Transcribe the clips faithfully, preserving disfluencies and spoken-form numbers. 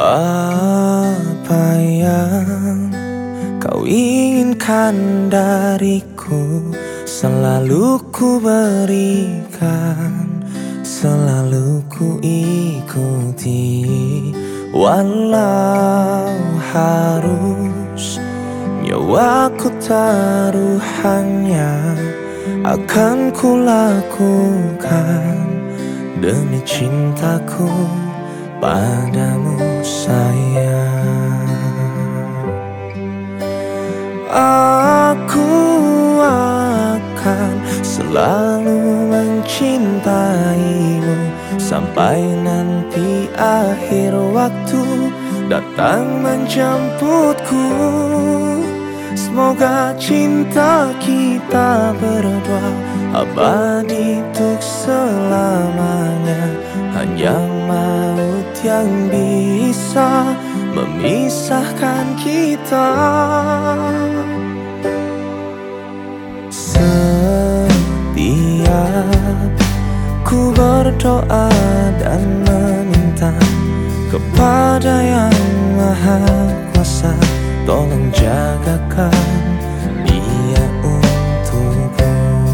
Apa yang kau inginkan dariku selalu ku berikan, selalu ku ikuti. Walau harus nyawaku taruhannya, akan ku lakukan demi cintaku padamu sayang. Aku akan selalu mencintaimu sampai nanti akhir waktu datang menjemputku. Semoga cinta kita berdua abadi untuk selamanya. Hanya maut yang bisa memisahkan kita. Setiap ku berdoa dan meminta kepada Yang Maha Kuasa, tolong jagakan dia untukku.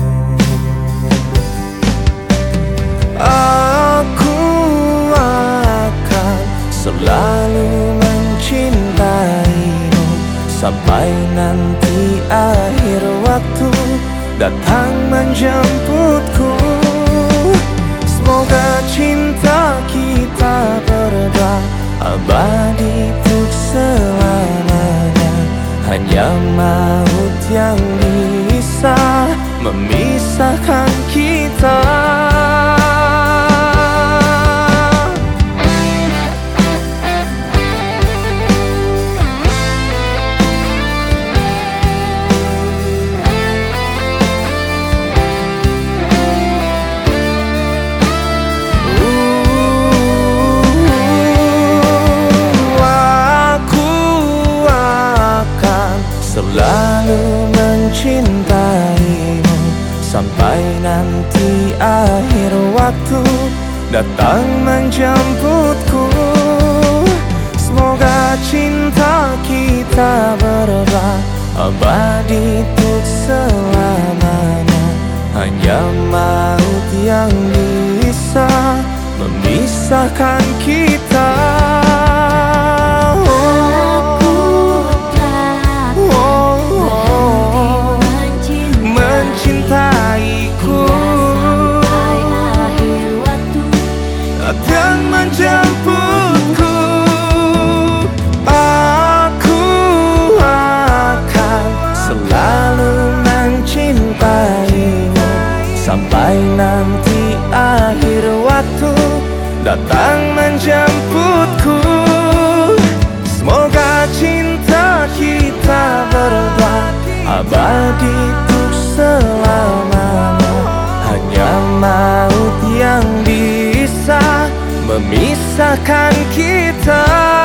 Aku akan selalu mencintaimu sampai nanti akhir waktu datang menjemputku. Semoga cinta kita berdua abadi untuk selamanya. Hanya maut yang bisa memisahkan kita. Selalu mencintaimu sampai nanti akhir waktu datang menjemputku. Semoga cinta kita berdua abadi untuk selamanya. Hanya maut yang bisa memisahkan kita. Datang menjemputku. Aku akan selalu mencintaimu sampai nanti akhir waktu datang menjemputku. Semoga cinta kita berdua abadi untuk selamanya. Hanya maut yang bisa memisahkan kita.